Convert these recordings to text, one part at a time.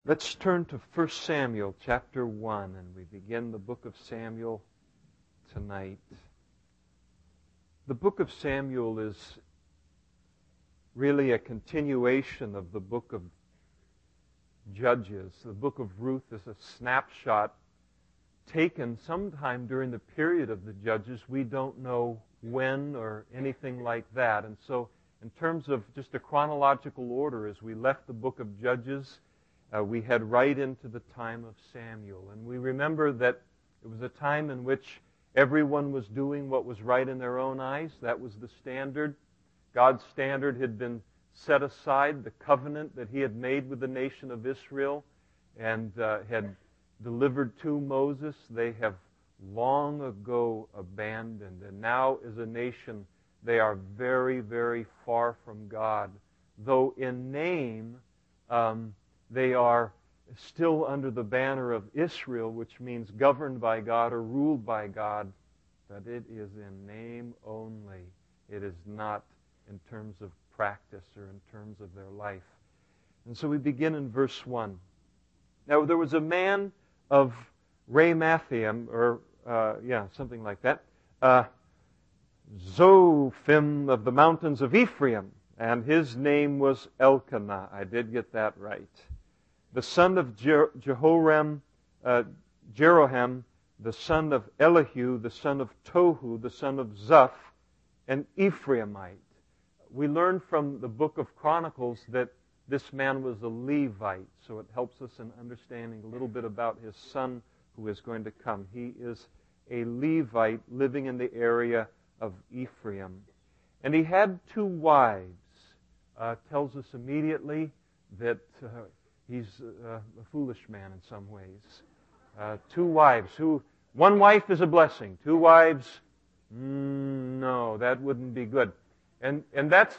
Let's turn to 1 Samuel chapter 1, and we begin the book of Samuel tonight. The book of Samuel is really a continuation of the book of Judges. The book of Ruth is a snapshot taken sometime during the period of the Judges. We don't know when or anything like that. And so in terms of just a chronological order, as we left the book of Judges, we head right into the time of Samuel. And we remember that it was a time in which everyone was doing what was right in their own eyes. That was the standard. God's standard had been set aside, the covenant that He had made with the nation of Israel and had delivered to Moses, they have long ago abandoned. And now as a nation, they are very, very far from God. Though in name, they are still under the banner of Israel, which means governed by God or ruled by God, but it is in name only. It is not in terms of practice or in terms of their life. And so we begin in verse 1. Now there was a man of Ramathaim, or something like that, Zophim of the mountains of Ephraim, and his name was Elkanah. I did get that right. The son of Jeroham, the son of Elihu, the son of Tohu, the son of Zuph, an Ephraimite. We learn from the book of Chronicles that this man was a Levite, so it helps us in understanding a little bit about his son who is going to come. He is a Levite living in the area of Ephraim. And he had two wives. Tells us immediately that he's a foolish man in some ways. Two wives. One wife is a blessing. Two wives, no, that wouldn't be good. And that's...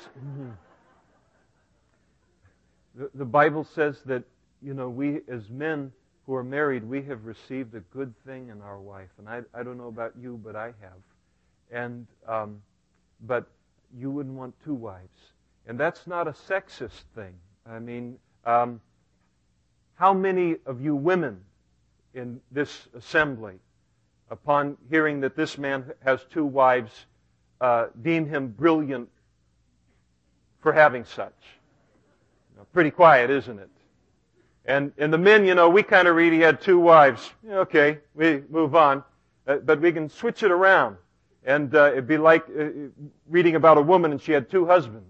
The Bible says that, we as men who are married, we have received a good thing in our wife. And I don't know about you, but I have. And but you wouldn't want two wives. And that's not a sexist thing. I mean, how many of you women in this assembly, upon hearing that this man has two wives, deem him brilliant for having such? Pretty quiet, isn't it? And the men, we kind of read he had two wives. Okay, we move on. But we can switch it around. And it'd be like reading about a woman and she had two husbands.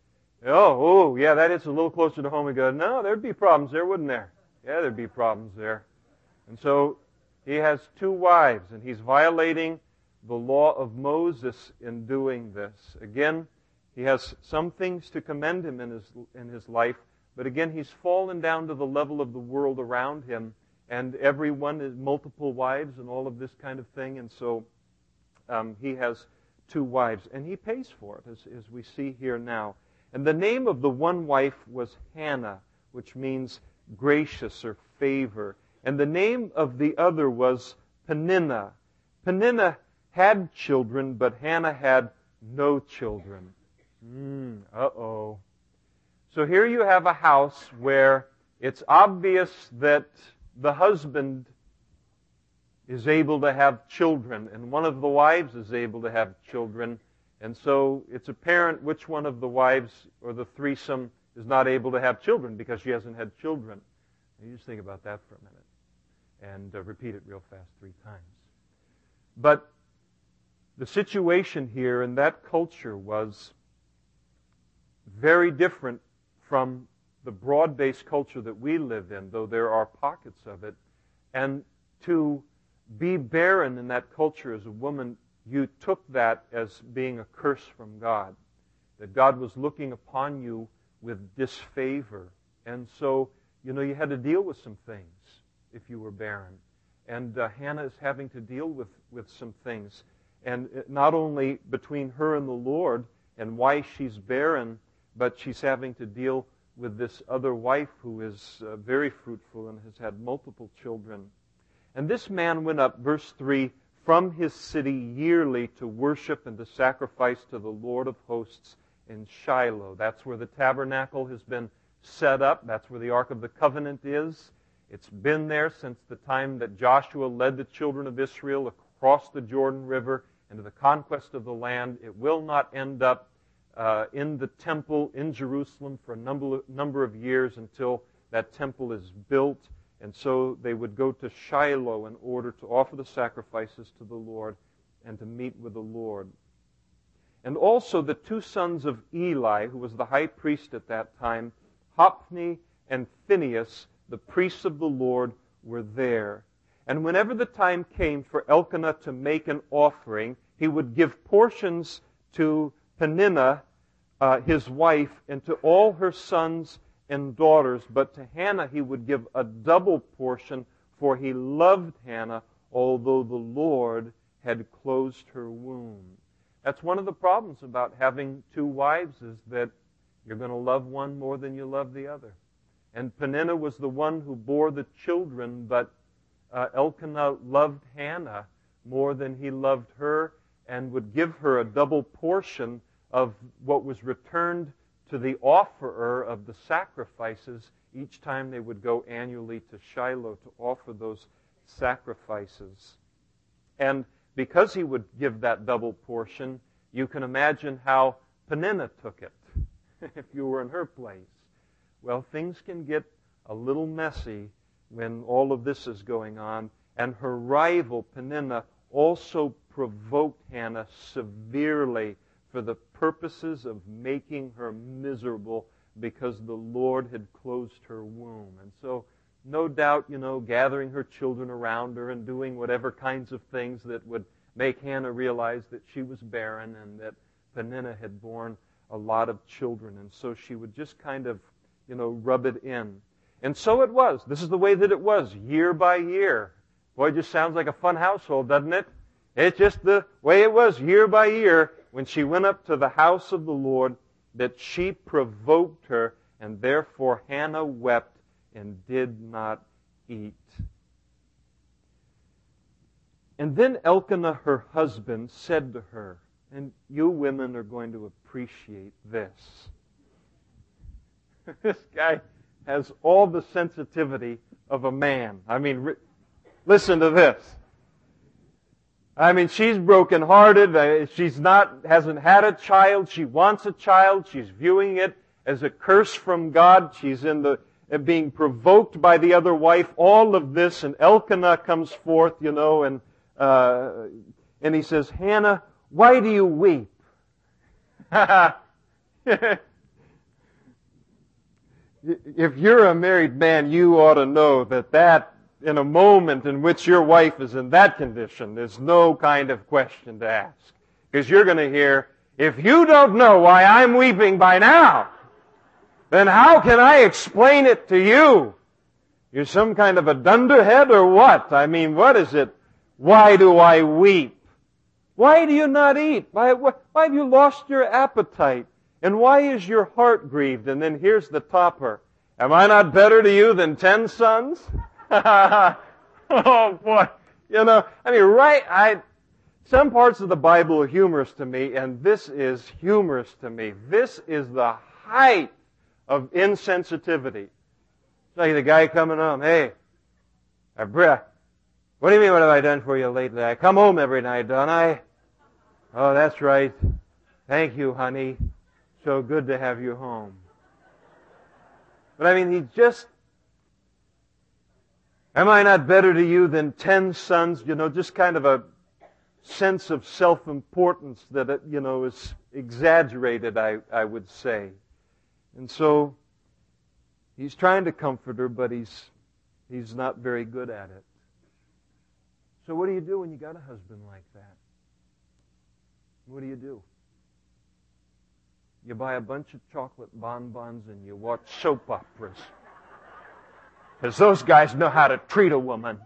Yeah, that is a little closer to home. We go, no, there'd be problems there, wouldn't there? Yeah, there'd be problems there. And so he has two wives, and he's violating the law of Moses in doing this. Again, he has some things to commend him in his life, but again, he's fallen down to the level of the world around him, and everyone has multiple wives and all of this kind of thing, and so he has two wives, and he pays for it, as we see here now. And the name of the one wife was Hannah, which means gracious or favor. And the name of the other was Peninnah. Peninnah had children, but Hannah had no children. So here you have a house where it's obvious that the husband is able to have children, and one of the wives is able to have children. And so it's apparent which one of the wives or the threesome is not able to have children because she hasn't had children. You just think about that for a minute and repeat it real fast 3 times. But the situation here in that culture was very different from the broad-based culture that we live in, though there are pockets of it. And to be barren in that culture as a woman, you took that as being a curse from God, that God was looking upon you with disfavor. And so, you had to deal with some things if you were barren. And Hannah is having to deal with some things. And not only between her and the Lord and why she's barren, but she's having to deal with this other wife who is very fruitful and has had multiple children. And this man went up, verse 3, from his city yearly to worship and to sacrifice to the Lord of hosts in Shiloh. That's where the tabernacle has been set up. That's where the Ark of the Covenant is. It's been there since the time that Joshua led the children of Israel across the Jordan River into the conquest of the land. It will not end up in the temple in Jerusalem for a number of years until that temple is built. And so they would go to Shiloh in order to offer the sacrifices to the Lord and to meet with the Lord. And also the two sons of Eli, who was the high priest at that time, Hophni and Phinehas, the priests of the Lord, were there. And whenever the time came for Elkanah to make an offering, he would give portions to Peninnah, his wife, and to all her sons and daughters. But to Hannah he would give a double portion, for he loved Hannah, although the Lord had closed her womb. That's one of the problems about having two wives, is that you're going to love one more than you love the other. And Peninnah was the one who bore the children, but Elkanah loved Hannah more than he loved her, and would give her a double portion of what was returned to the offerer of the sacrifices each time they would go annually to Shiloh to offer those sacrifices. And because he would give that double portion, you can imagine how Peninnah took it if you were in her place. Well, things can get a little messy when all of this is going on. And her rival, Peninnah, also provoked Hannah severely for the purposes of making her miserable, because the Lord had closed her womb. And so, no doubt, gathering her children around her and doing whatever kinds of things that would make Hannah realize that she was barren and that Peninnah had borne a lot of children. And so she would just kind of, rub it in. And so it was. This is the way that it was, year by year. Boy, it just sounds like a fun household, doesn't it? It's just the way it was, year by year, when she went up to the house of the Lord, that she provoked her, and therefore Hannah wept and did not eat. And then Elkanah, her husband, said to her, and you women are going to appreciate this. This guy has all the sensitivity of a man. I mean, listen to this. I mean, she's brokenhearted. She's hasn't had a child. She wants a child. She's viewing it as a curse from God. She's being provoked by the other wife. All of this, and Elkanah comes forth, and he says, Hannah, why do you weep? If you're a married man, you ought to know that in a moment in which your wife is in that condition, there's no kind of question to ask. Because you're going to hear, if you don't know why I'm weeping by now, then how can I explain it to you? You're some kind of a dunderhead or what? I mean, what is it? Why do I weep? Why do you not eat? Why have you lost your appetite? And why is your heart grieved? And then here's the topper. Am I not better to you than 10 sons? Oh boy. Some parts of the Bible are humorous to me, and this is humorous to me. This is the height of insensitivity. It's like the guy coming home, hey, what do you mean, what have I done for you lately? I come home every night, don't I? Oh, that's right. Thank you, honey. So good to have you home. But I mean, he just, am I not better to you than 10 sons? Just kind of a sense of self-importance that, is exaggerated, I would say. And so, he's trying to comfort her, but he's not very good at it. So what do you do when you got a husband like that? What do you do? You buy a bunch of chocolate bonbons and you watch soap operas. Because those guys know how to treat a woman.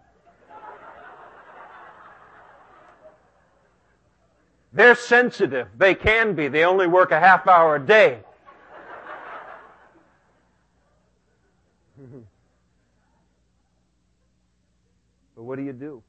They're sensitive. They can be. They only work a half hour a day. But what do you do?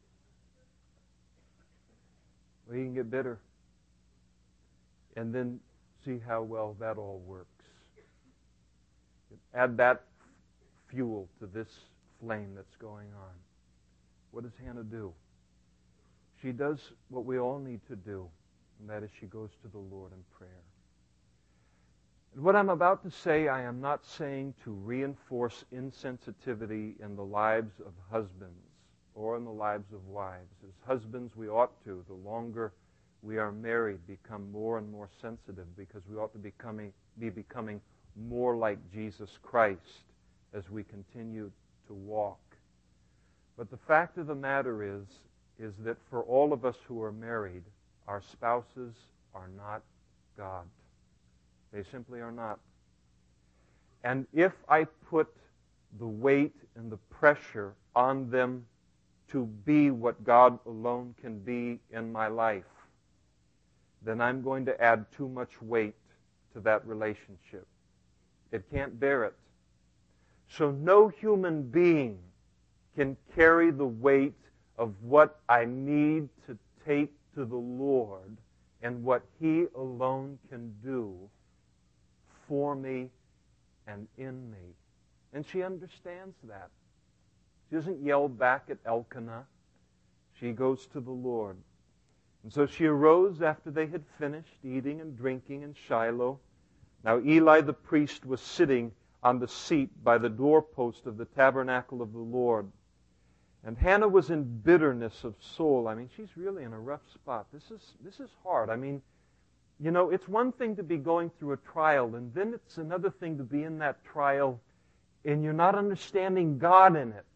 Well, you can get bitter. And then see how well that all works. Add that fuel to this flame that's going on. What does Hannah do? She does what we all need to do, and that is she goes to the Lord in prayer. And what I'm about to say, I am not saying to reinforce insensitivity in the lives of husbands or in the lives of wives. As husbands, we ought to, the longer we are married, become more and more sensitive, because we ought to be becoming more like Jesus Christ as we continue to walk. But the fact of the matter is that for all of us who are married, our spouses are not God. They simply are not. And if I put the weight and the pressure on them to be what God alone can be in my life, then I'm going to add too much weight to that relationship. It can't bear it. So no human being can carry the weight of what I need to take to the Lord and what He alone can do for me and in me. And she understands that. She doesn't yell back at Elkanah. She goes to the Lord. And so she arose after they had finished eating and drinking in Shiloh. Now Eli the priest was sitting on the seat by the doorpost of the tabernacle of the Lord. And Hannah was in bitterness of soul. I mean, she's really in a rough spot. This is hard. I mean, you know, it's one thing to be going through a trial, and then it's another thing to be in that trial and you're not understanding God in it.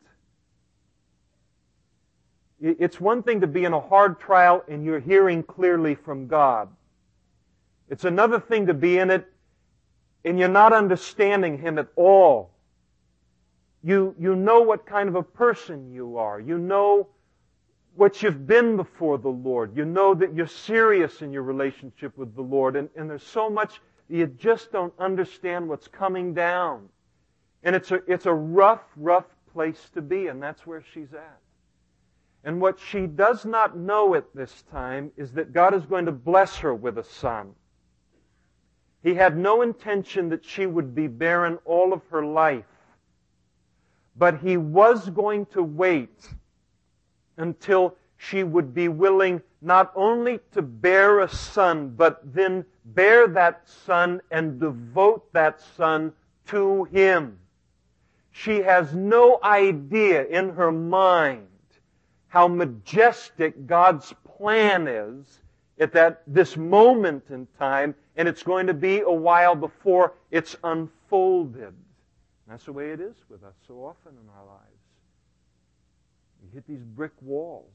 It's one thing to be in a hard trial and you're hearing clearly from God. It's another thing to be in it and you're not understanding Him at all. You know what kind of a person you are. You know what you've been before the Lord. You know that you're serious in your relationship with the Lord. And there's so much you just don't understand what's coming down. And it's a rough place to be, and that's where she's at. And what she does not know at this time is that God is going to bless her with a son. He had no intention that she would be barren all of her life. But He was going to wait until she would be willing not only to bear a son, but then bear that son and devote that son to Him. She has no idea in her mind how majestic God's plan is at this moment in time, and it's going to be a while before it's unfolded. That's the way it is with us so often in our lives. We hit these brick walls.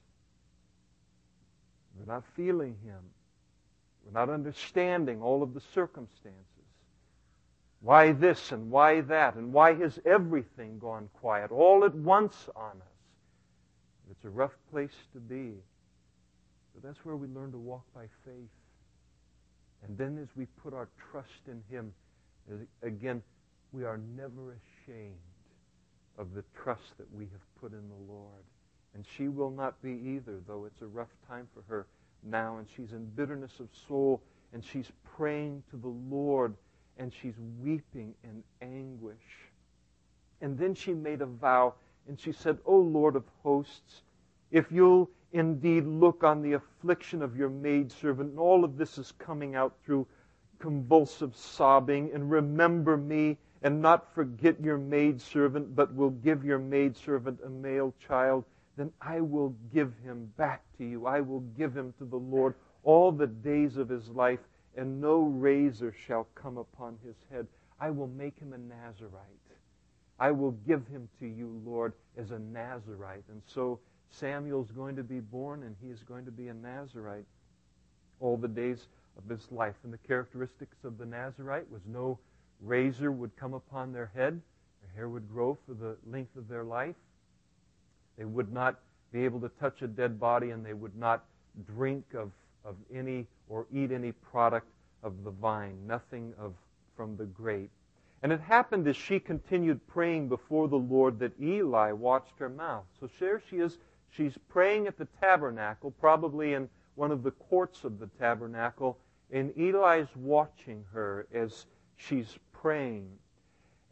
We're not feeling Him. We're not understanding all of the circumstances. Why this and why that, and why has everything gone quiet all at once on us? It's a rough place to be. But that's where we learn to walk by faith. And then as we put our trust in Him, again, we are never ashamed of the trust that we have put in the Lord. And she will not be either, though it's a rough time for her now. And she's in bitterness of soul, and she's praying to the Lord, and she's weeping in anguish. And then she made a vow, and she said, O Lord of hosts, if you'll indeed look on the affliction of your maidservant, and all of this is coming out through convulsive sobbing, and remember me, and not forget your maidservant, but will give your maidservant a male child, then I will give him back to you. I will give him to the Lord all the days of his life, and no razor shall come upon his head. I will make him a Nazirite. I will give him to you, Lord, as a Nazirite. And so Samuel's going to be born, and he is going to be a Nazirite all the days of his life. And the characteristics of the Nazirite was no razor would come upon their head. Their hair would grow for the length of their life. They would not be able to touch a dead body, and they would not drink of any or eat any product of the vine, nothing from the grape. And it happened as she continued praying before the Lord that Eli watched her mouth. So there she is. She's praying at the tabernacle, probably in one of the courts of the tabernacle, and Eli's watching her as she's praying.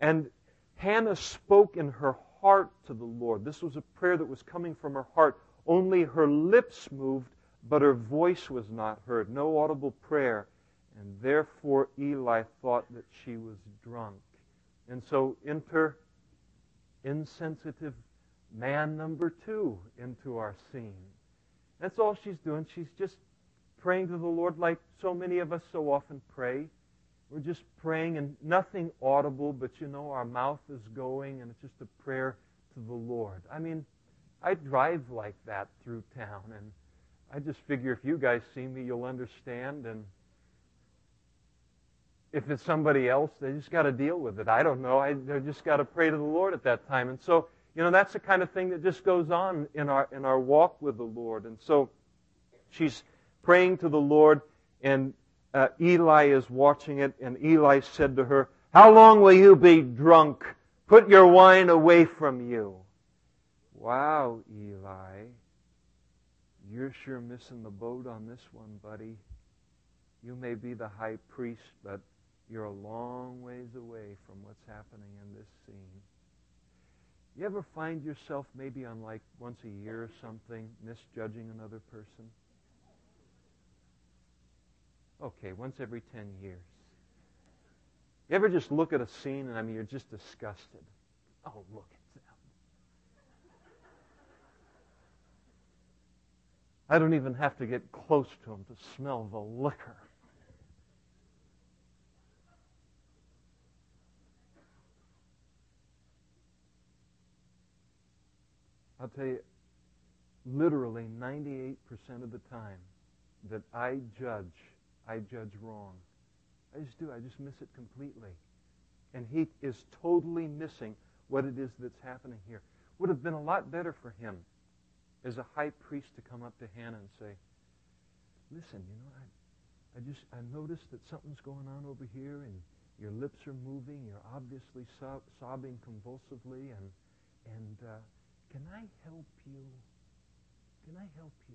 And Hannah spoke in her heart to the Lord. This was a prayer that was coming from her heart. Only her lips moved, but her voice was not heard. No audible prayer. And therefore Eli thought that she was drunk. And so enter insensitive man number 2 into our scene. That's all she's doing. She's just praying to the Lord like so many of us so often pray. We're just praying and nothing audible, but our mouth is going and it's just a prayer to the Lord. I mean, I drive like that through town, and I just figure if you guys see me, you'll understand. And if it's somebody else, they just got to deal with it. I don't know. They just got to pray to the Lord at that time. And so, that's the kind of thing that just goes on in our walk with the Lord. And so she's praying to the Lord, and Eli is watching it, and Eli said to her, "How long will you be drunk? Put your wine away from you." Wow, Eli. You're sure missing the boat on this one, buddy. You may be the high priest, but you're a long ways away from what's happening in this scene. You ever find yourself maybe on like once a year or something misjudging another person? Okay, once every 10 years. You ever just look at a scene and you're just disgusted? Oh, look at them. I don't even have to get close to them to smell the liquor. I'll tell you, literally 98% of the time that I judge wrong. I just do. I just miss it completely. And he is totally missing what it is that's happening here. Would have been a lot better for him as a high priest to come up to Hannah and say, "Listen, I noticed that something's going on over here, and your lips are moving. You're obviously sobbing convulsively, and can I help you? Can I help you?"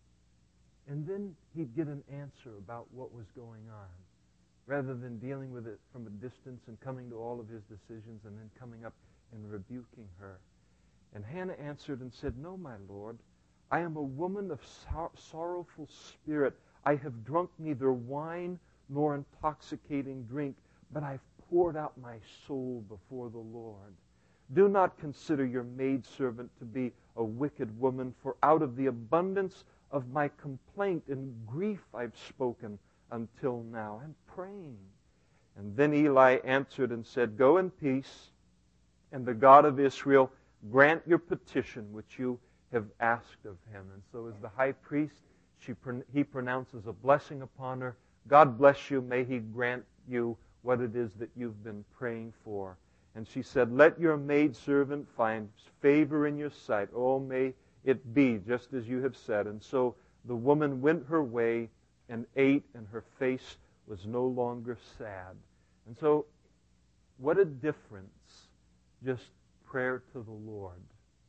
And then he'd get an answer about what was going on, rather than dealing with it from a distance and coming to all of his decisions and then coming up and rebuking her. And Hannah answered and said, "No, my Lord, I am a woman of sorrowful spirit. I have drunk neither wine nor intoxicating drink, but I've poured out my soul before the Lord. Do not consider your maidservant to be a wicked woman, for out of the abundance of my complaint and grief I've spoken until now." I'm praying. And then Eli answered and said, "Go in peace, and the God of Israel grant your petition which you have asked of him." And so as the high priest, he pronounces a blessing upon her. God bless you. May he grant you what it is that you've been praying for. And she said, "Let your maidservant find favor in your sight. Oh, may it be just as you have said." And so the woman went her way and ate, and her face was no longer sad. And so what a difference just prayer to the Lord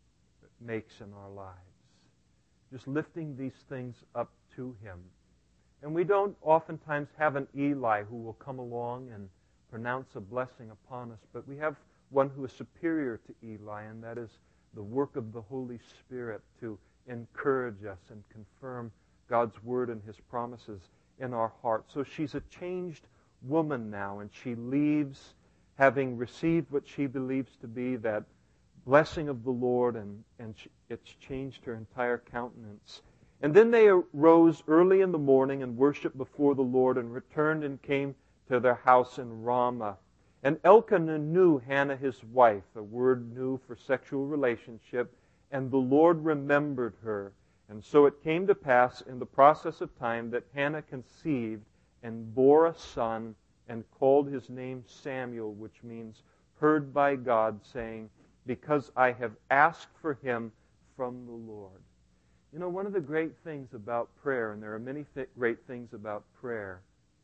makes in our lives. Just lifting these things up to him. And we don't oftentimes have an Eli who will come along and pronounce a blessing upon us, but we have one who is superior to Eli, and that is the work of the Holy Spirit to encourage us and confirm God's Word and His promises in our hearts. So she's a changed woman now, and she leaves having received what she believes to be that blessing of the Lord, and it's changed her entire countenance. And then they arose early in the morning and worshiped before the Lord, and returned and came to their house in Ramah. And Elkanah knew Hannah his wife, a word new for sexual relationship, and the Lord remembered her. And so it came to pass in the process of time that Hannah conceived and bore a son, and called his name Samuel, which means heard by God, saying, "Because I have asked for him from the Lord." You know, one of the great things about prayer, and there are many great things about prayer,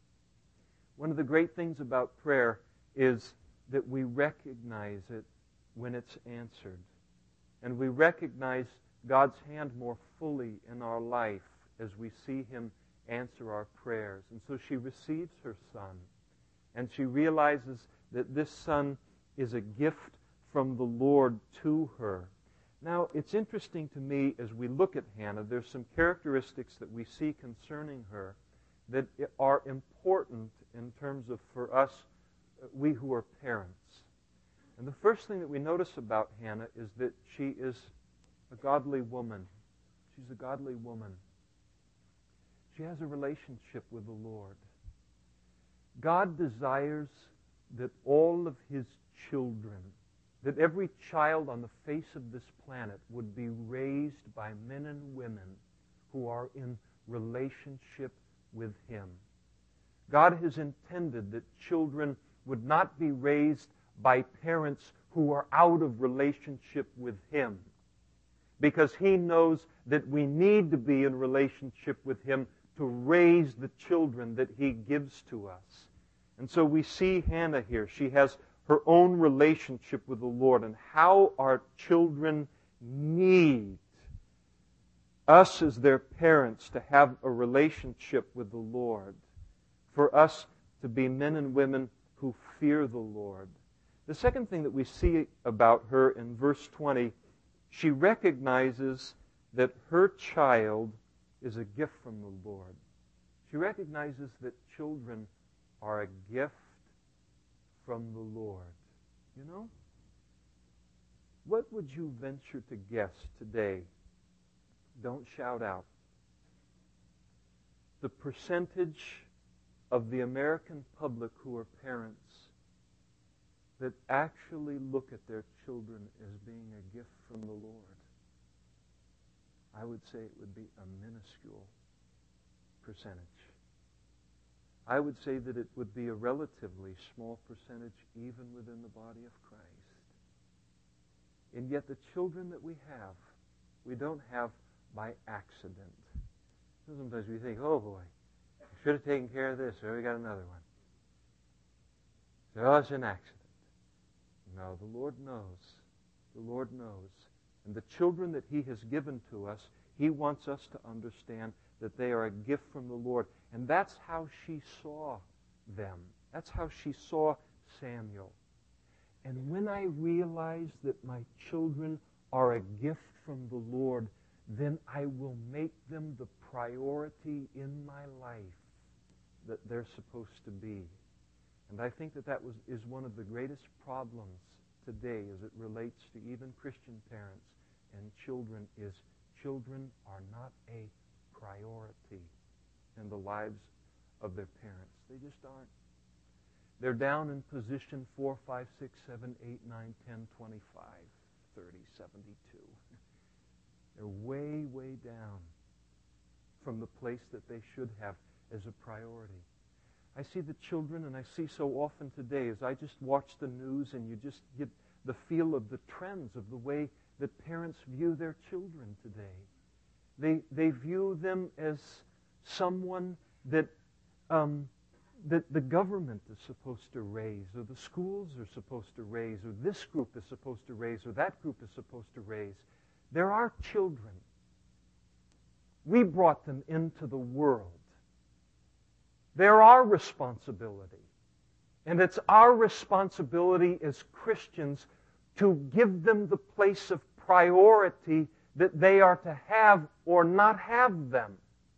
one of the great things about prayer is that we recognize it when it's answered. And we recognize God's hand more fully in our life as we see Him answer our prayers. And so she receives her son. And she realizes that this son is a gift from the Lord to her. Now, it's interesting to me as we look at Hannah, there's some characteristics that we see concerning her that are important in terms of, for us, we who are parents. And the first thing that we notice about Hannah is that she is a godly woman. She's a godly woman. She has a relationship with the Lord. God desires that all of His children, that every child on the face of this planet would be raised by men and women who are in relationship with Him. God has intended that children would not be raised by parents who are out of relationship with Him, because He knows that we need to be in relationship with Him to raise the children that He gives to us. And so we see Hannah here. She has her own relationship with the Lord, and how our children need us as their parents to have a relationship with the Lord, for us to be men and women who fear the Lord. The second thing that we see about her in verse 20, she recognizes that her child is a gift from the Lord. She recognizes that children are a gift from the Lord. You know? What would you venture to guess today? Don't shout out. The percentage of the American public who are parents that actually look at their children as being a gift from the Lord. I would say it would be a minuscule percentage. I would say that it would be a relatively small percentage even within the body of Christ. And yet the children that we don't have by accident. Sometimes we think, oh boy, I should have taken care of this, or we got another one. So it's an accident. No, the Lord knows. The Lord knows. And the children that He has given to us, He wants us to understand that they are a gift from the Lord. And that's how she saw them. That's how she saw Samuel. And when I realize that my children are a gift from the Lord, then I will make them the priority in my life that they're supposed to be. And I think that is one of the greatest problems today as it relates to even Christian parents and children, is children are not a priority in the lives of their parents. They just aren't. They're down in position 4, 5, 6, 7, 8, 9, 10, 25, 30, 72. They're way, way down from the place that they should have as a priority. I see the children, and I see so often today as I just watch the news, and you just get the feel of the trends of the way that parents view their children today. They view them as someone that the government is supposed to raise, or the schools are supposed to raise, or this group is supposed to raise, or that group is supposed to raise. They're our children. We brought them into the world. They're our responsibility. And it's our responsibility as Christians to give them the place of priority that they are to have or not have them.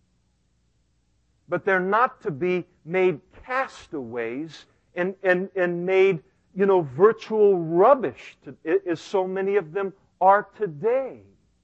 But they're not to be made castaways and made, virtual rubbish, as so many of them are today.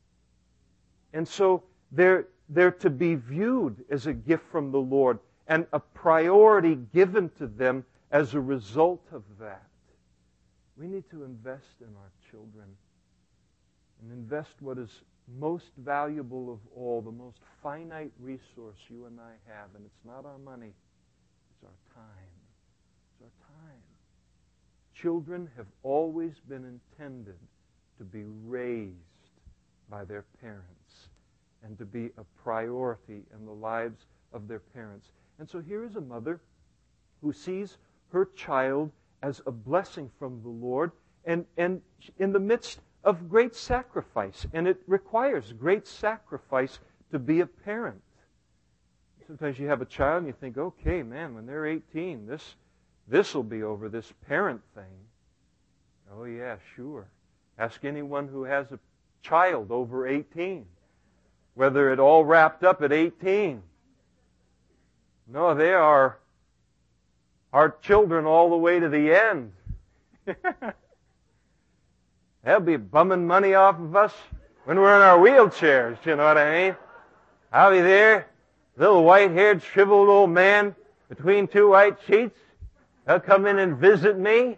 And so they're to be viewed as a gift from the Lord and a priority given to them as a result of that. We need to invest in our children and invest what is most valuable of all, the most finite resource you and I have, and it's not our money, it's our time. It's our time. Children have always been intended to be raised by their parents and to be a priority in the lives of their parents. And so here is a mother who sees her child as a blessing from the Lord, and in the midst of great sacrifice. And it requires great sacrifice to be a parent. Sometimes you have a child and you think, okay, man, when they're 18, this will be over, this parent thing. Oh, yeah, sure. Ask anyone who has a child over 18, whether it all wrapped up at 18. No, they are our children all the way to the end. They'll be bumming money off of us when we're in our wheelchairs, you know what I mean? I'll be there, little white-haired, shriveled old man between two white sheets. They'll come in and visit me.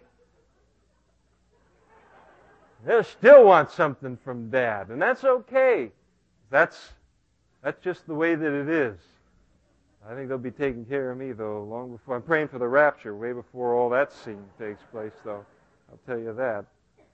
They'll still want something from Dad, and that's okay. That's just the way that it is. I think they'll be taking care of me, though, long before. I'm praying for the rapture, way before all that scene takes place, though. I'll tell you that.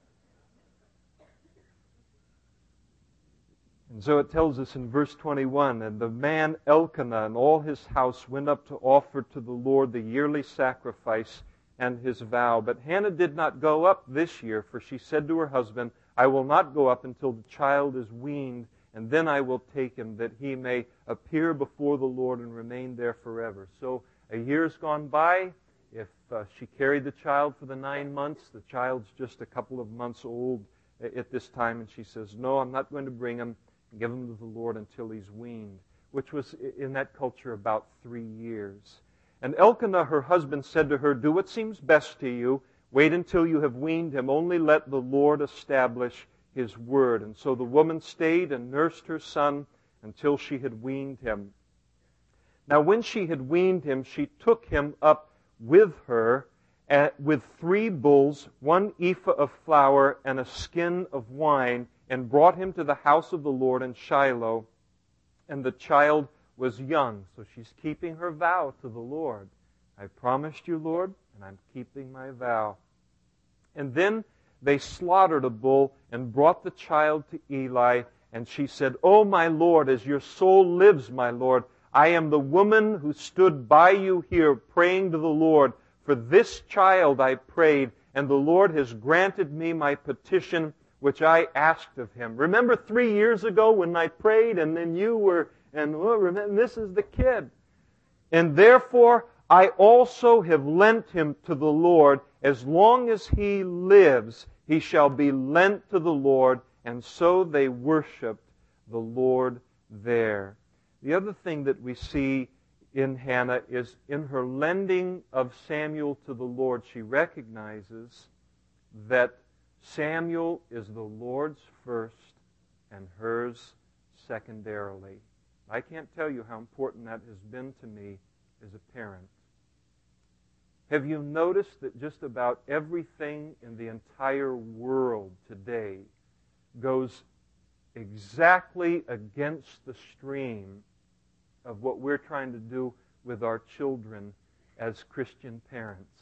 And so it tells us in verse 21, and the man Elkanah and all his house went up to offer to the Lord the yearly sacrifice and his vow. But Hannah did not go up this year, for she said to her husband, I will not go up until the child is weaned, and then I will take him, that he may appear before the Lord and remain there forever. So a year's gone by. If she carried the child for the 9 months, the child's just a couple of months old at this time, and she says, no, I'm not going to bring him and give him to the Lord until he's weaned, which was in that culture about 3 years. And Elkanah, her husband, said to her, do what seems best to you. Wait until you have weaned him. Only let the Lord establish His word. And so the woman stayed and nursed her son until she had weaned him. Now when she had weaned him, she took him up with her with 3 bulls, 1 ephah of flour, and a skin of wine, and brought him to the house of the Lord in Shiloh. And the child was young. So she's keeping her vow to the Lord. I promised you, Lord, and I'm keeping my vow. And then they slaughtered a bull and brought the child to Eli. And she said, Oh, my Lord, as your soul lives, my Lord, I am the woman who stood by you here praying to the Lord. For this child I prayed, and the Lord has granted me my petition, which I asked of Him. Remember 3 years ago when I prayed, and then you were, and remember, this is the kid. And therefore, I also have lent him to the Lord. As long as he lives, he shall be lent to the Lord. And so they worshiped the Lord there. The other thing that we see in Hannah is in her lending of Samuel to the Lord, she recognizes that Samuel is the Lord's first and hers secondarily. I can't tell you how important that has been to me as a parent. Have you noticed that just about everything in the entire world today goes exactly against the stream of what we're trying to do with our children as Christian parents?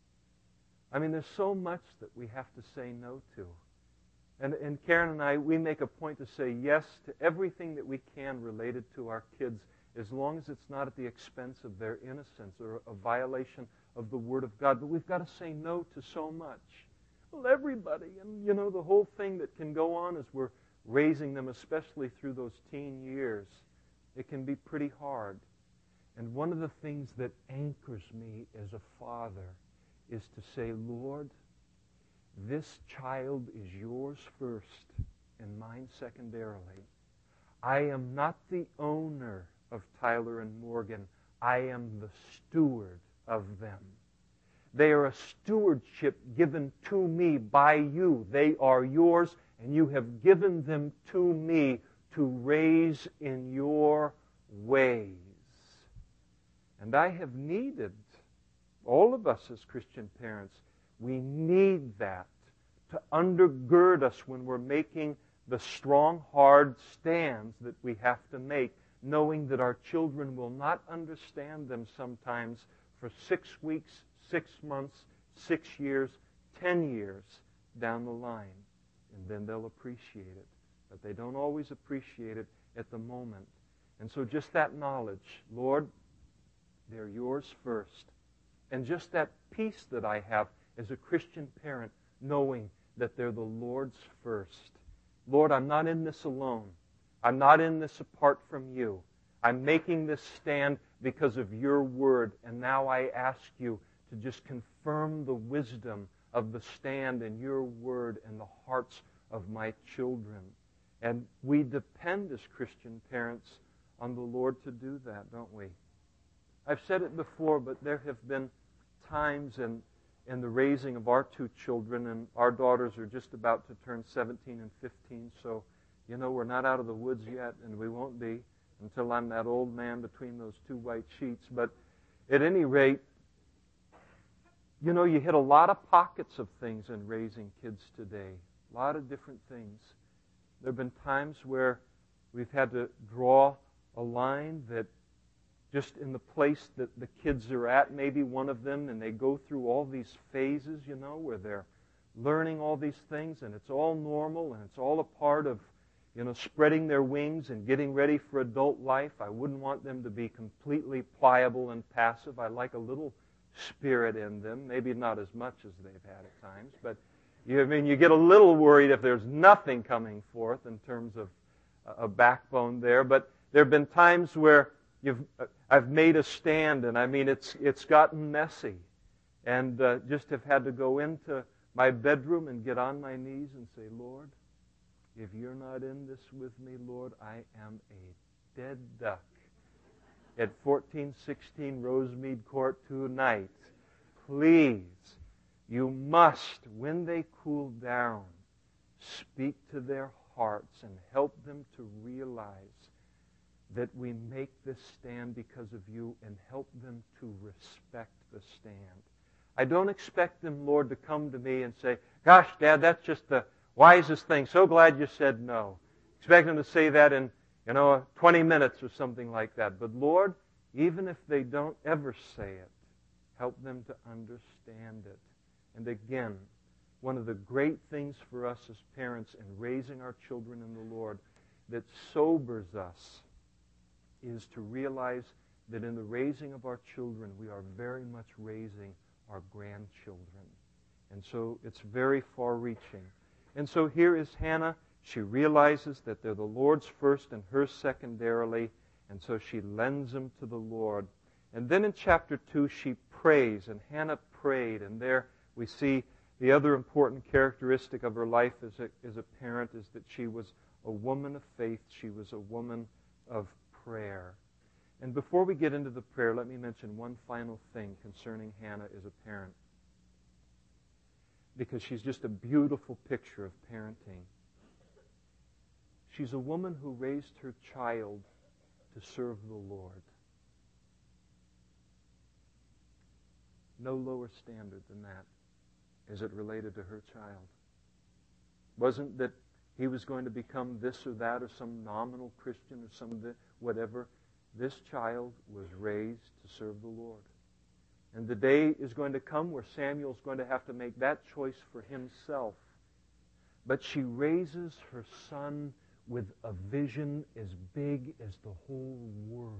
I mean, there's so much that we have to say no to. And Karen and I, we make a point to say yes to everything that we can related to our kids, as long as it's not at the expense of their innocence or a violation of the Word of God. But we've got to say no to so much. Well, everybody, and you know, the whole thing that can go on as we're raising them, especially through those teen years, it can be pretty hard. And one of the things that anchors me as a father is to say, Lord, this child is yours first and mine secondarily. I am not the owner of Tyler and Morgan. I am the steward of them. They are a stewardship given to me by you. They are yours, and you have given them to me to raise in your ways. And I have needed, all of us as Christian parents, we need that to undergird us when we're making the strong, hard stands that we have to make, knowing that our children will not understand them sometimes for 6 weeks, 6 months, 6 years, 10 years down the line. And then they'll appreciate it. But they don't always appreciate it at the moment. And so just that knowledge, Lord, they're yours first. And just that peace that I have as a Christian parent, knowing that they're the Lord's first. Lord, I'm not in this alone. I'm not in this apart from you. I'm making this stand because of your word. And now I ask you to just confirm the wisdom of the stand in your word in the hearts of my children. And we depend as Christian parents on the Lord to do that, don't we? I've said it before, but there have been times in the raising of our two children, and our daughters are just about to turn 17 and 15, so, we're not out of the woods yet, and we won't be until I'm that old man between those two white sheets. But at any rate, you hit a lot of pockets of things in raising kids today. A lot of different things. There have been times where we've had to draw a line that just in the place that the kids are at, maybe one of them, and they go through all these phases, where they're learning all these things, and it's all normal, and it's all a part of, spreading their wings and getting ready for adult life. I wouldn't want them to be completely pliable and passive. I like a little spirit in them, maybe not as much as they've had at times, but you get a little worried if there's nothing coming forth in terms of a backbone there. But there have been times where I've made a stand, and it's gotten messy, and just have had to go into my bedroom and get on my knees and say, Lord, if you're not in this with me, Lord, I am a dead duck at 1416 Rosemead Court tonight. Please, you must, when they cool down, speak to their hearts and help them to realize that we make this stand because of you, and help them to respect the stand. I don't expect them, Lord, to come to me and say, gosh, Dad, that's just the wisest thing. So glad you said no. Expect them to say that in 20 minutes or something like that. But Lord, even if they don't ever say it, help them to understand it. And again, one of the great things for us as parents in raising our children in the Lord that sobers us is to realize that in the raising of our children, we are very much raising our grandchildren. And so it's very far-reaching. And so here is Hannah. She realizes that they're the Lord's first and hers secondarily, and so she lends them to the Lord. And then in chapter 2, she prays, and Hannah prayed. And there we see the other important characteristic of her life as a parent is that she was a woman of faith. She was a woman of prayer. And before we get into the prayer, let me mention one final thing concerning Hannah as a parent, because she's just a beautiful picture of parenting. She's a woman who raised her child to serve the Lord. No lower standard than that as it related to her child. Wasn't that he was going to become this or that or some nominal Christian or some whatever. This child was raised to serve the Lord. And the day is going to come where Samuel's going to have to make that choice for himself. But she raises her son with a vision as big as the whole world.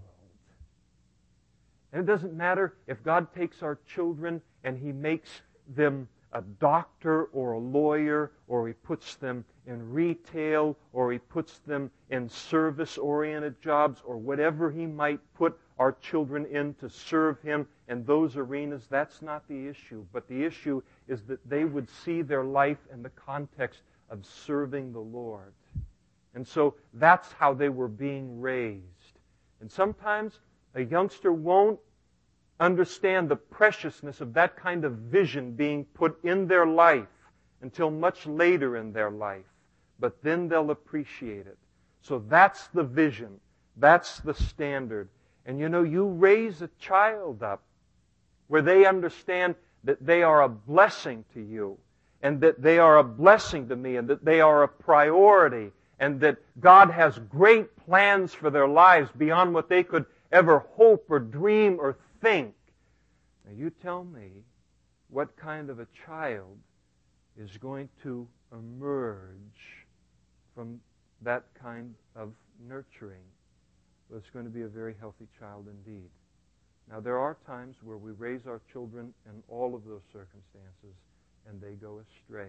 And it doesn't matter if God takes our children and He makes them a doctor or a lawyer, or He puts them in retail, or He puts them in service-oriented jobs, or whatever He might put our children in to serve Him in those arenas. That's not the issue. But the issue is that they would see their life in the context of serving the Lord. And so that's how they were being raised. And sometimes a youngster won't understand the preciousness of that kind of vision being put in their life until much later in their life. But then they'll appreciate it. So that's the vision. That's the standard. And you raise a child up where they understand that they are a blessing to you, and that they are a blessing to me, and that they are a priority, and that God has great plans for their lives beyond what they could ever hope or dream or think. Now you tell me what kind of a child is going to emerge from that kind of nurturing. Well, it's going to be a very healthy child indeed. Now there are times where we raise our children in all of those circumstances and they go astray.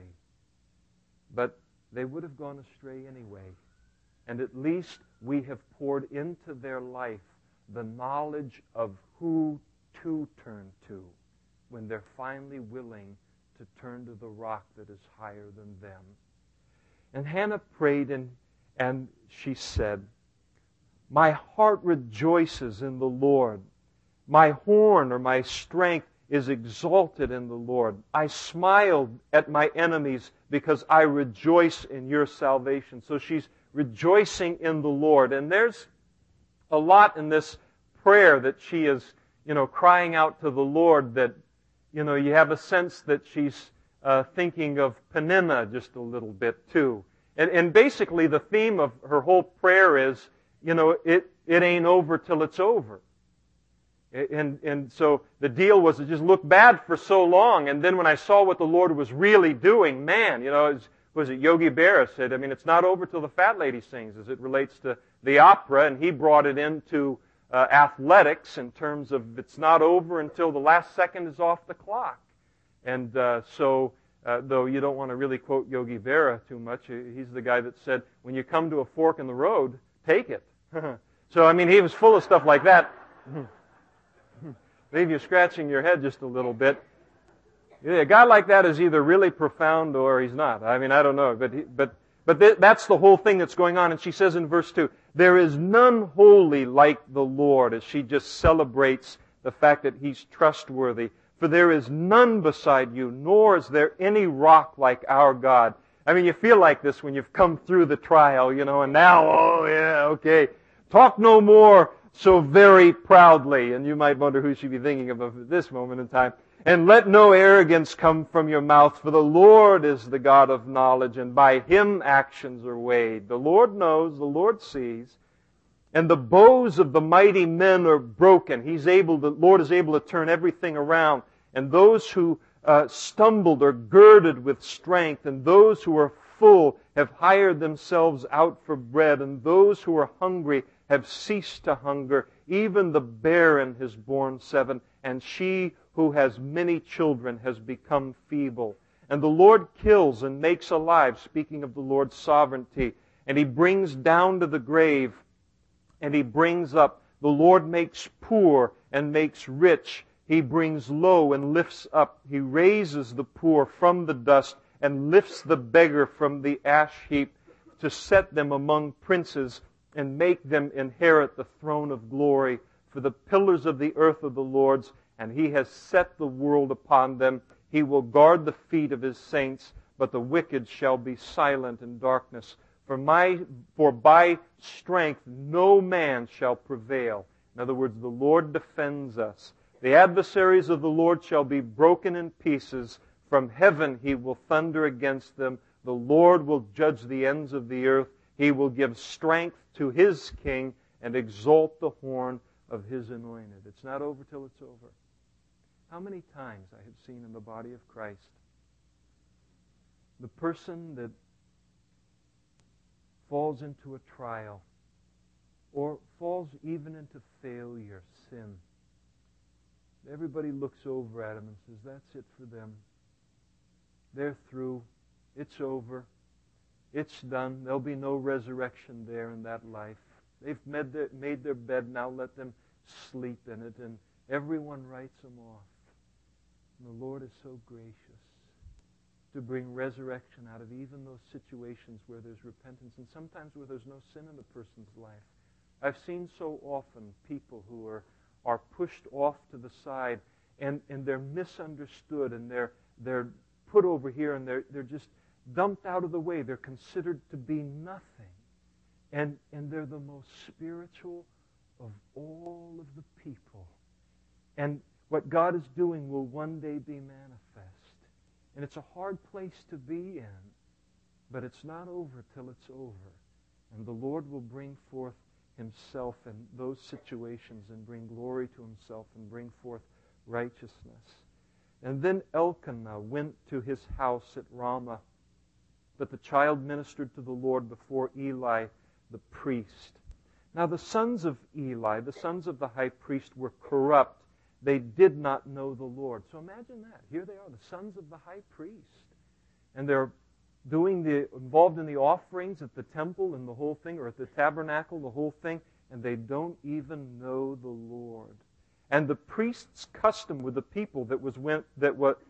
But they would have gone astray anyway. And at least we have poured into their life the knowledge of who to turn to when they're finally willing to turn to the rock that is higher than them. And Hannah prayed and she said, "My heart rejoices in the Lord. My horn or my strength is exalted in the Lord. I smiled at my enemies because I rejoice in your salvation." So she's rejoicing in the Lord. And there's a lot in this prayer that she is, crying out to the Lord that, you have a sense that she's thinking of Peninnah just a little bit too. And basically the theme of her whole prayer is, it ain't over till it's over. And so the deal was it just looked bad for so long, and then when I saw what the Lord was really doing, man, was it Yogi Berra said, it's not over till the fat lady sings, as it relates to the opera, and he brought it into athletics in terms of it's not over until the last second is off the clock. And so, though you don't want to really quote Yogi Berra too much, he's the guy that said, when you come to a fork in the road, take it. So, he was full of stuff like that. Leave you scratching your head just a little bit. A guy like that is either really profound or he's not. I don't know. But that's the whole thing that's going on. And she says in verse 2, "There is none holy like the Lord," as she just celebrates the fact that He's trustworthy. "For there is none beside you, nor is there any rock like our God." You feel like this when you've come through the trial, and now, oh yeah, okay. "Talk no more so very proudly." And you might wonder who she'd be thinking of at this moment in time. "And let no arrogance come from your mouth, for the Lord is the God of knowledge, and by Him actions are weighed." The Lord knows, the Lord sees. "And the bows of the mighty men are broken." The Lord is able to turn everything around. "And those who stumbled are girded with strength, and those who are full have hired themselves out for bread, and those who are hungry have ceased to hunger. Even the barren has borne 7, and she who has many children has become feeble. And the Lord kills and makes alive," speaking of the Lord's sovereignty. "And He brings down to the grave, and He brings up. The Lord makes poor and makes rich. He brings low and lifts up. He raises the poor from the dust and lifts the beggar from the ash heap, to set them among princes and make them inherit the throne of glory. For the pillars of the earth are the Lord's, and He has set the world upon them. He will guard the feet of His saints, but the wicked shall be silent in darkness. For by strength no man shall prevail." In other words, the Lord defends us. "The adversaries of the Lord shall be broken in pieces. From heaven He will thunder against them. The Lord will judge the ends of the earth. He will give strength to His king and exalt the horn of His anointed." It's not over till it's over. How many times I have seen in the body of Christ the person that falls into a trial or falls even into failure, sin. Everybody looks over at him and says, "That's it for them. They're through. It's over. It's done. There'll be no resurrection there in that life. They've made their bed, now let them sleep in it." And everyone writes them off. And the Lord is so gracious to bring resurrection out of even those situations where there's repentance and sometimes where there's no sin in the person's life. I've seen so often people who are pushed off to the side and they're misunderstood and they're put over here and they're just dumped out of the way. They're considered to be nothing. And they're the most spiritual of all of the people. And what God is doing will one day be manifest. And it's a hard place to be in, but it's not over till it's over. And the Lord will bring forth Himself in those situations and bring glory to Himself and bring forth righteousness. And then Elkanah went to his house at Ramah, but the child ministered to the Lord before Eli the priest. Now the sons of Eli, the sons of the high priest, were corrupt. They did not know the Lord. So imagine that. Here they are, the sons of the high priest. And they're involved in the offerings at the temple and the whole thing, or at the tabernacle, the whole thing, and they don't even know the Lord. And the priest's custom with the people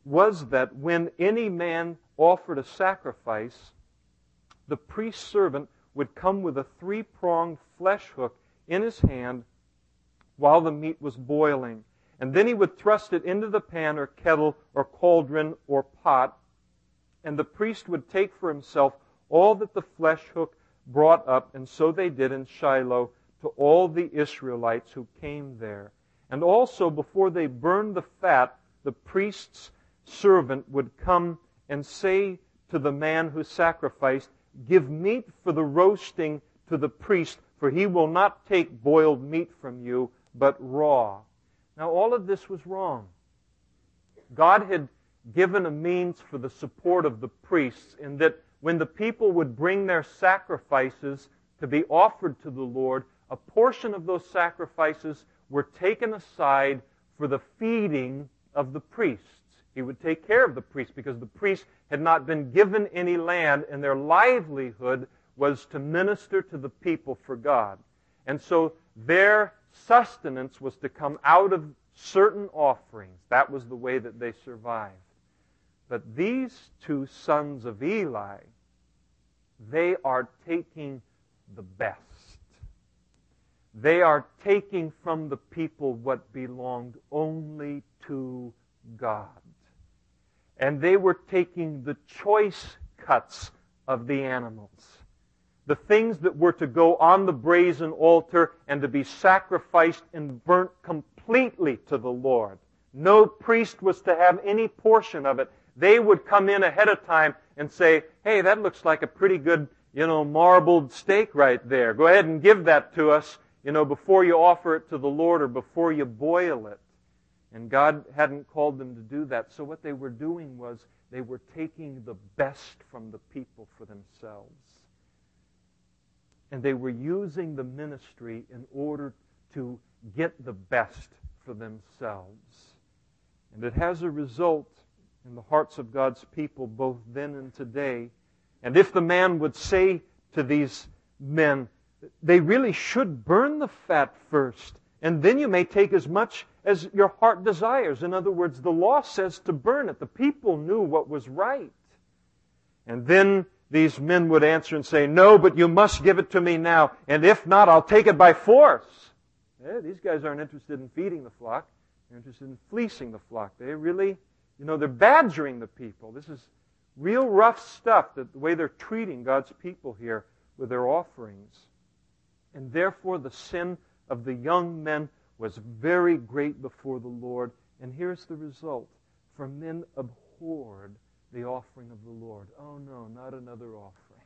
was that when any man offered a sacrifice, the priest's servant would come with a 3-pronged flesh hook in his hand while the meat was boiling. And then he would thrust it into the pan or kettle or cauldron or pot, and the priest would take for himself all that the flesh hook brought up, and so they did in Shiloh to all the Israelites who came there. And also, before they burned the fat, the priest's servant would come and say to the man who sacrificed, "Give meat for the roasting to the priest, for he will not take boiled meat from you, but raw." Now, all of this was wrong. God had given a means for the support of the priests in that when the people would bring their sacrifices to be offered to the Lord, a portion of those sacrifices were taken aside for the feeding of the priests. He would take care of the priests because the priests had not been given any land and their livelihood was to minister to the people for God. And so their sustenance was to come out of certain offerings. That was the way that they survived. But these two sons of Eli, they are taking the best. They are taking from the people what belonged only to God. And they were taking the choice cuts of the animals. The things that were to go on the brazen altar and to be sacrificed and burnt completely to the Lord. No priest was to have any portion of it. They would come in ahead of time and say, "Hey, that looks like a pretty good, marbled steak right there. Go ahead and give that to us, before you offer it to the Lord or before you boil it." And God hadn't called them to do that. So what they were doing was they were taking the best from the people for themselves. And they were using the ministry in order to get the best for themselves. And it has a result in the hearts of God's people both then and today. And if the man would say to these men, they really should burn the fat first, and then you may take as much as your heart desires. In other words, the law says to burn it. The people knew what was right. And then these men would answer and say, "No, but you must give it to me now, and if not, I'll take it by force." These guys aren't interested in feeding the flock. They're interested in fleecing the flock. They really, they're badgering the people. This is real rough stuff, the way they're treating God's people here with their offerings. And therefore the sin of the young men was very great before the Lord. And here's the result. For men abhorred the offering of the Lord. Oh no, not another offering.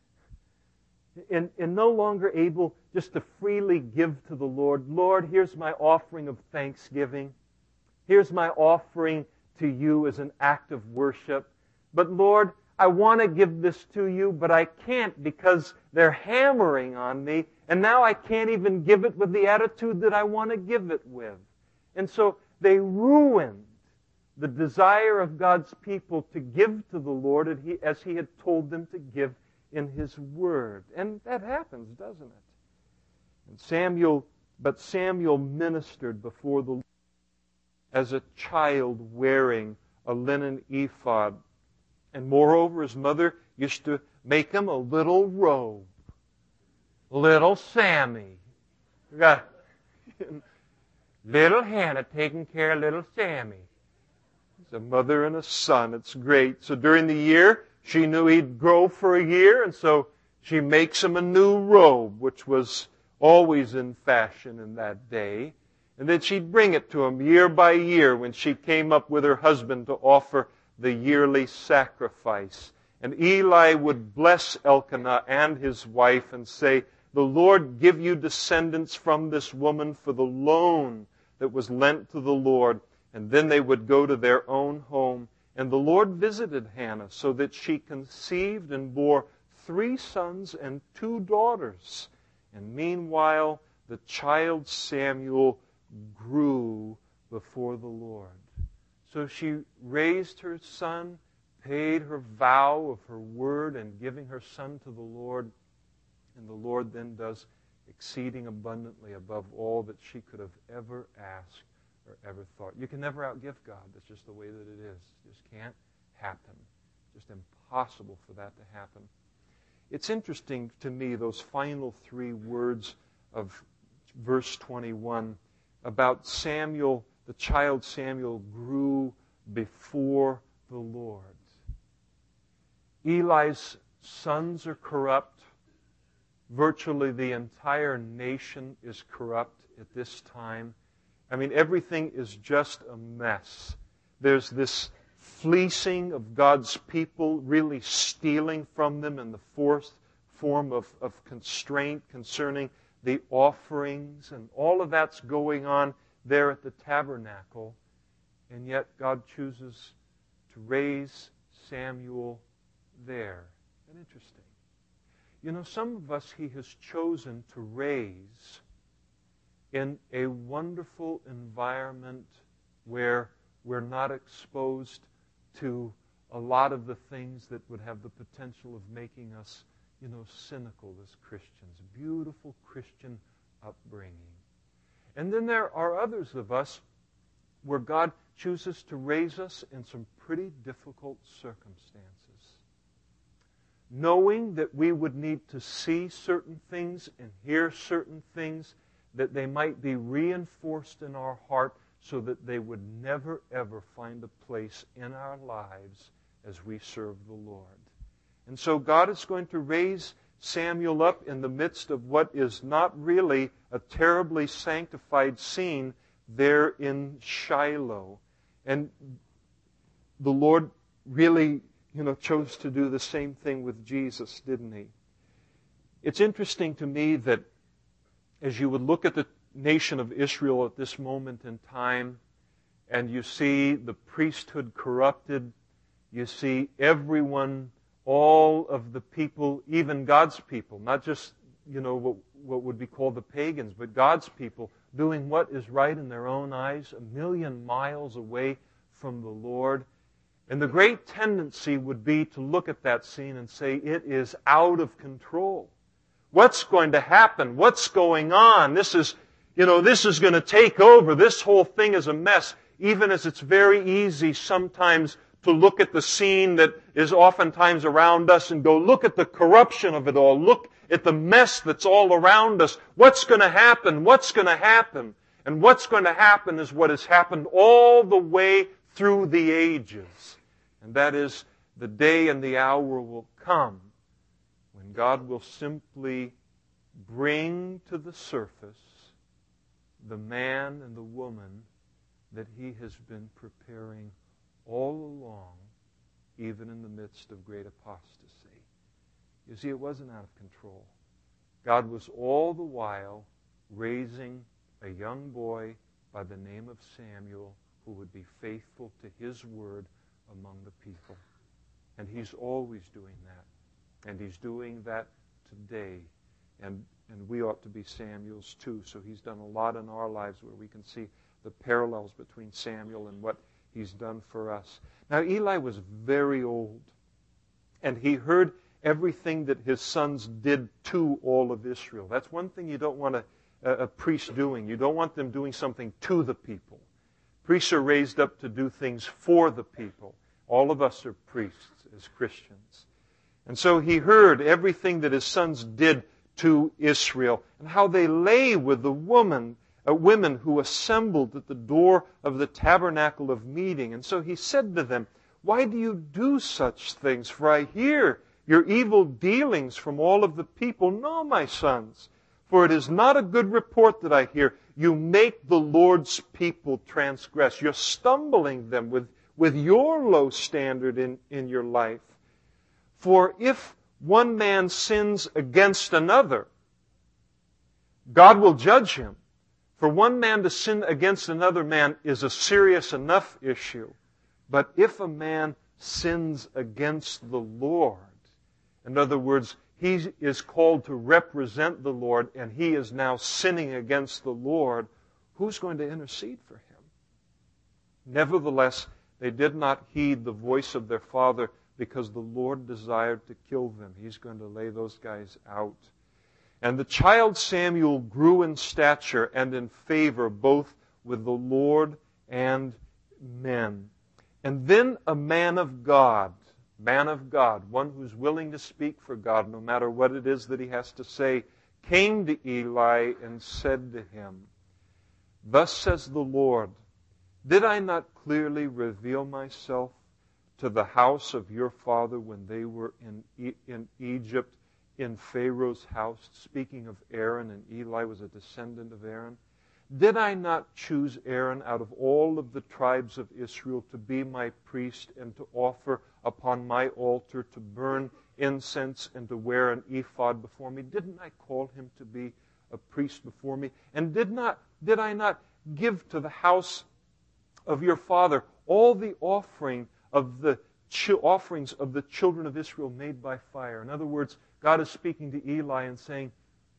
And no longer able just to freely give to the Lord. "Lord, here's my offering of thanksgiving. Here's my offering to you as an act of worship. But Lord, I want to give this to you, but I can't because they're hammering on me, and now I can't even give it with the attitude that I want to give it with." And so they ruined the desire of God's people to give to the Lord as He had told them to give in His Word. And that happens, doesn't it? And Samuel ministered before the Lord as a child wearing a linen ephod. And moreover, his mother used to make him a little robe. Little Sammy. We got little Hannah taking care of little Sammy. It's a mother and a son. It's great. So during the year, she knew he'd grow for a year, and so she makes him a new robe, which was always in fashion in that day. And then she'd bring it to him year by year when she came up with her husband to offer the yearly sacrifice. And Eli would bless Elkanah and his wife and say, "The Lord give you descendants from this woman for the loan that was lent to the Lord." And then they would go to their own home. And the Lord visited Hannah so that she conceived and bore 3 sons and 2 daughters. And meanwhile, the child Samuel grew before the Lord. So she raised her son, paid her vow of her word and giving her son to the Lord. And the Lord then does exceeding abundantly above all that she could have ever asked or ever thought. You can never outgive God. That's just the way that it is. It just can't happen. Just impossible for that to happen. It's interesting to me, those final three words of verse 21 about Samuel, the child Samuel grew before the Lord. Eli's sons are corrupt. Virtually the entire nation is corrupt at this time. I mean, everything is just a mess. There's this fleecing of God's people, really stealing from them in the form of constraint concerning the offerings, and all of that's going on there at the tabernacle. And yet God chooses to raise Samuel there. Isn't that interesting? You know, some of us He has chosen to raise in a wonderful environment where we're not exposed to a lot of the things that would have the potential of making us, cynical as Christians. Beautiful Christian upbringing. And then there are others of us where God chooses to raise us in some pretty difficult circumstances. Knowing that we would need to see certain things and hear certain things, that they might be reinforced in our heart so that they would never, ever find a place in our lives as we serve the Lord. And so God is going to raise Samuel up in the midst of what is not really a terribly sanctified scene there in Shiloh. And the Lord really, chose to do the same thing with Jesus, didn't He? It's interesting to me that as you would look at the nation of Israel at this moment in time, and you see the priesthood corrupted, you see everyone, all of the people, even God's people, not just, what would be called the pagans, but God's people, doing what is right in their own eyes, 1,000,000 miles away from the Lord. And the great tendency would be to look at that scene and say, it is out of control. What's going to happen? What's going on? This is going to take over. This whole thing is a mess. Even as it's very easy sometimes to look at the scene that is oftentimes around us and go, look at the corruption of it all. Look at the mess that's all around us. What's going to happen? What's going to happen? And what's going to happen is what has happened all the way through the ages. And that is, the day and the hour will come when God will simply bring to the surface the man and the woman that He has been preparing all along, even in the midst of great apostasy. You see, it wasn't out of control. God was all the while raising a young boy by the name of Samuel who would be faithful to His word among the people. And He's always doing that. And He's doing that today. And we ought to be Samuels too. So He's done a lot in our lives where we can see the parallels between Samuel and what He's done for us. Now, Eli was very old. And he heard everything that his sons did to all of Israel. That's one thing you don't want a priest doing. You don't want them doing something to the people. Priests are raised up to do things for the people. All of us are priests as Christians. And so he heard everything that his sons did to Israel and how they lay with the women who assembled at the door of the tabernacle of meeting. And so he said to them, "Why do you do such things? For I hear your evil dealings from all of the people. No, my sons, for it is not a good report that I hear. You make the Lord's people transgress. You're stumbling them with your low standard in your life. For if one man sins against another, God will judge him. For one man to sin against another man is a serious enough issue. But if a man sins against the Lord, in other words, he is called to represent the Lord, and he is now sinning against the Lord, who's going to intercede for him?" Nevertheless, they did not heed the voice of their father because the Lord desired to kill them. He's going to lay those guys out. And the child Samuel grew in stature and in favor both with the Lord and men. And then a man of God, one who's willing to speak for God, no matter what it is that he has to say, came to Eli and said to him, "Thus says the Lord, did I not clearly reveal myself to the house of your father when they were in Egypt, in Pharaoh's house?" Speaking of Aaron, and Eli was a descendant of Aaron. "Did I not choose Aaron out of all of the tribes of Israel to be my priest and to offer upon my altar, to burn incense and to wear an ephod before me? Didn't I call him to be a priest before me? And did I not give to the house of your father all the offerings of the children of Israel made by fire?" In other words, God is speaking to Eli and saying,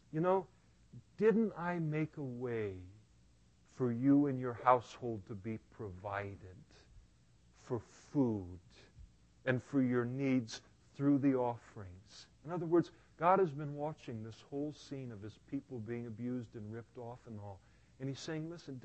didn't I make a way for you and your household to be provided for food and for your needs through the offerings? In other words, God has been watching this whole scene of His people being abused and ripped off and all. And He's saying, listen,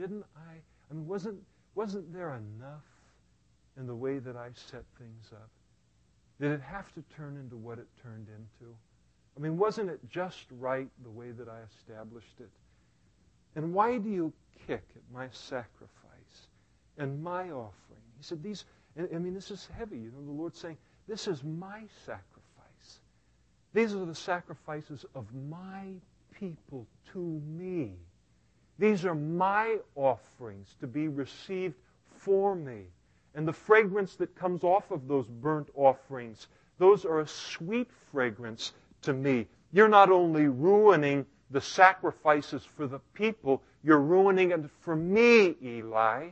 wasn't there enough in the way that I set things up? Did it have to turn into what it turned into? Wasn't it just right the way that I established it? And why do you kick at my sacrifice and my offering? He said, this is heavy. The Lord's saying, this is my sacrifice. These are the sacrifices of my people to me. These are my offerings to be received for me. And the fragrance that comes off of those burnt offerings, those are a sweet fragrance to me. You're not only ruining the sacrifices for the people, you're ruining it for me, Eli,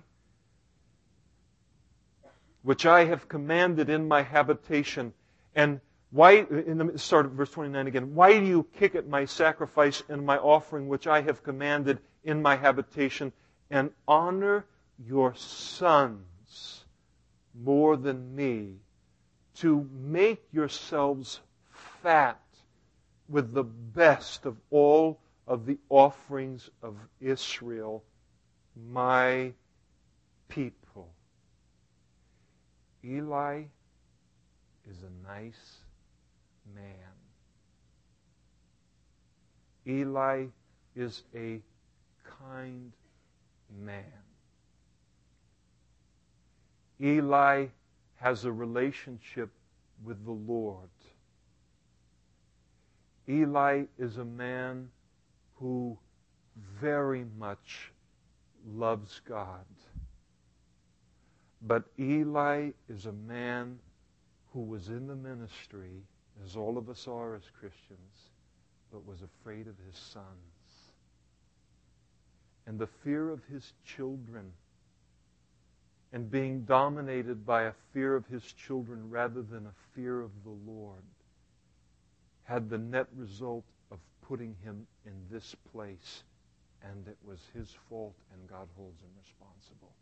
which I have commanded in my habitation. And why, start at verse 29 again, why do you kick at my sacrifice and my offering, which I have commanded in my habitation, and honor your sons more than me, to make yourselves fat with the best of all of the offerings of Israel, my people? Eli is a nice man. Eli is a kind man. Eli has a relationship with the Lord. Eli is a man who very much loves God. But Eli is a man who was in the ministry, as all of us are as Christians, but was afraid of his sons. And the fear of his children, and being dominated by a fear of his children rather than a fear of the Lord, had the net result of putting him in this place, and it was his fault, and God holds him responsible.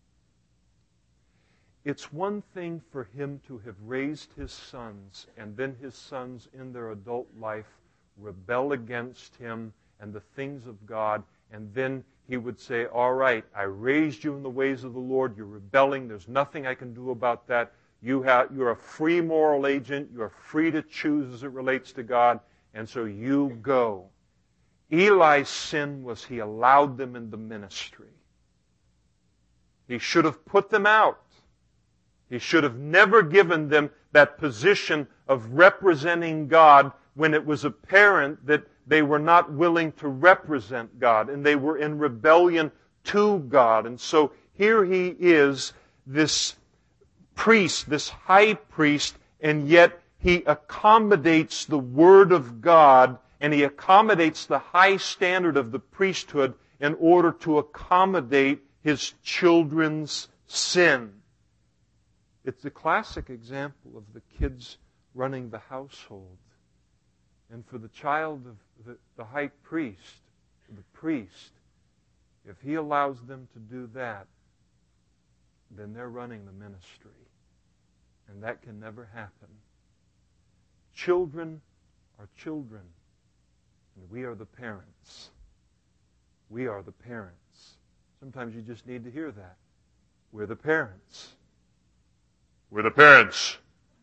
It's one thing for him to have raised his sons, and then his sons in their adult life rebel against him and the things of God, and then he would say, all right, I raised you in the ways of the Lord, you're rebelling, there's nothing I can do about that. You're a free moral agent, you're free to choose as it relates to God, and so you go. Eli's sin was he allowed them in the ministry. He should have put them out. He should have never given them that position of representing God when it was apparent that they were not willing to represent God and they were in rebellion to God. And so here he is, this priest, this high priest, and yet he accommodates the Word of God and he accommodates the high standard of the priesthood in order to accommodate his children's sin. It's the classic example of the kids running the household. And for the child of the high priest, the priest, if he allows them to do that, then they're running the ministry. And that can never happen. Children are children, and we are the parents. We are the parents. Sometimes you just need to hear that. We're the parents. We're the parents.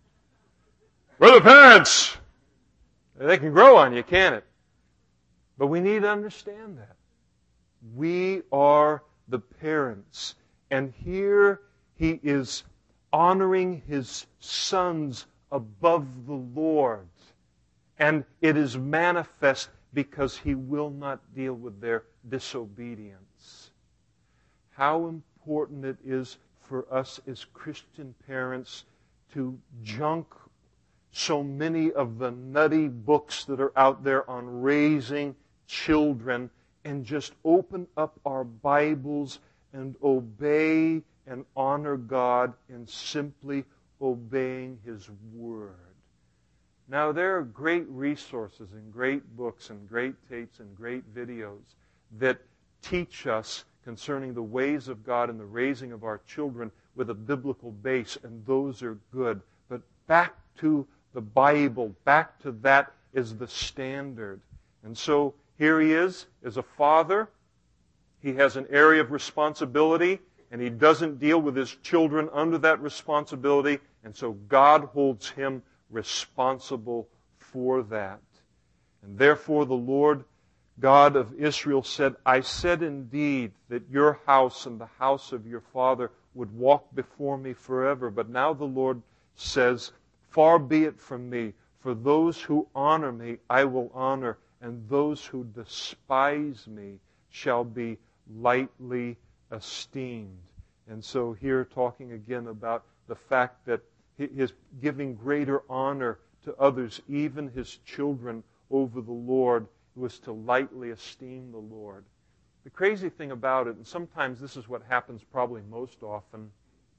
We're the parents. They can grow on you, can't it? But we need to understand that. We are the parents. And here he is honoring his sons above the Lord. And it is manifest because he will not deal with their disobedience. How important it is for us as Christian parents to junk so many of the nutty books that are out there on raising children and just open up our Bibles and obey and honor God in simply obeying His Word. Now, there are great resources and great books and great tapes and great videos that teach us concerning the ways of God and the raising of our children with a biblical base, and those are good. But back to the Bible, back to that is the standard. And so here he is as a father. He has an area of responsibility, and he doesn't deal with his children under that responsibility, and so God holds him responsible for that. And therefore the Lord God of Israel said, I said indeed that your house and the house of your father would walk before me forever. But now the Lord says, far be it from me, for those who honor me I will honor, and those who despise me shall be lightly esteemed. And so here talking again about the fact that he is giving greater honor to others, even his children, over the Lord, was to lightly esteem the Lord. The crazy thing about it, and sometimes this is what happens probably most often,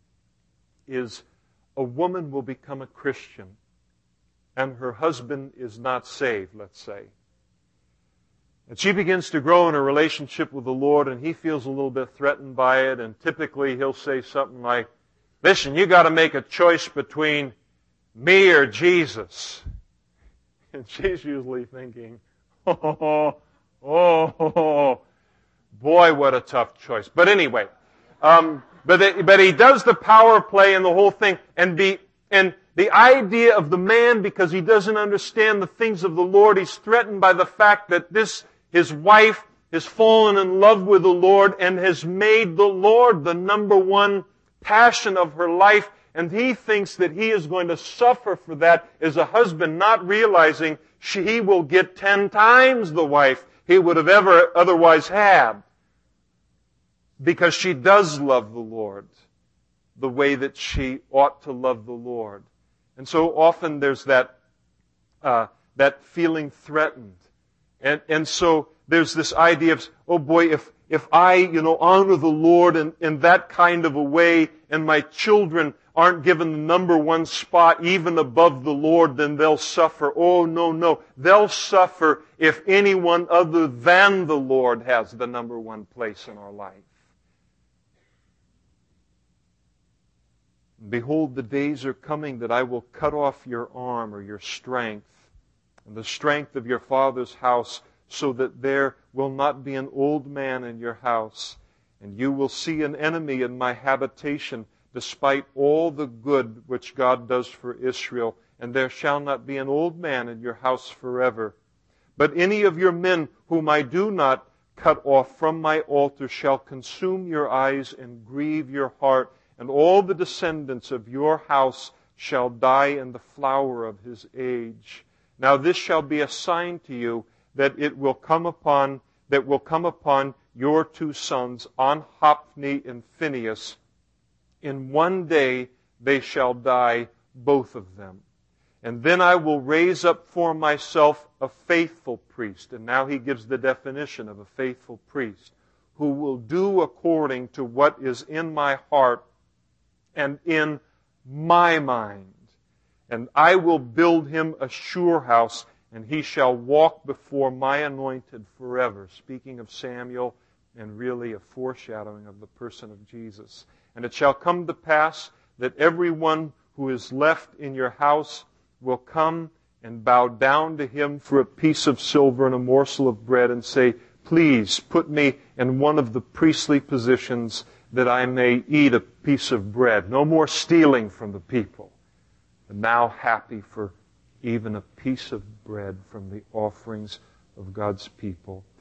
is a woman will become a Christian and her husband is not saved, let's say. And she begins to grow in a relationship with the Lord, and he feels a little bit threatened by it, and typically he'll say something like, listen, you got to make a choice between me or Jesus. And she's usually thinking, oh, boy, what a tough choice. But anyway, but he does the power play and the whole thing, and the idea of the man, because he doesn't understand the things of the Lord, he's threatened by the fact that his wife has fallen in love with the Lord and has made the Lord the number one passion of her life, and he thinks that he is going to suffer for that as a husband, not realizing he will get 10 times the wife he would have ever otherwise had, because she does love the Lord the way that she ought to love the Lord. And so often there's that feeling threatened. And so there's this idea of, oh boy, if I, honor the Lord in that kind of a way, and my children aren't given the number one spot even above the Lord, then they'll suffer. Oh, no. They'll suffer if anyone other than the Lord has the number one place in our life. Behold, the days are coming that I will cut off your arm or your strength, and the strength of your father's house, so that there will not be an old man in your house. And you will see an enemy in my habitation, despite all the good which God does for Israel. And there shall not be an old man in your house forever. But any of your men whom I do not cut off from my altar shall consume your eyes and grieve your heart. And all the descendants of your house shall die in the flower of his age. Now this shall be a sign to you, that will come upon your 2 sons, on Hophni and Phinehas. In one day they shall die, both of them. And then I will raise up for myself a faithful priest. And now he gives the definition of a faithful priest, who will do according to what is in my heart and in my mind. And I will build him a sure house, and he shall walk before my anointed forever. Speaking of Samuel, and really a foreshadowing of the person of Jesus. And it shall come to pass that everyone who is left in your house will come and bow down to him for a piece of silver and a morsel of bread, and say, please put me in one of the priestly positions that I may eat a piece of bread. No more stealing from the people. And now happy for even a piece of bread from the offerings of God's people.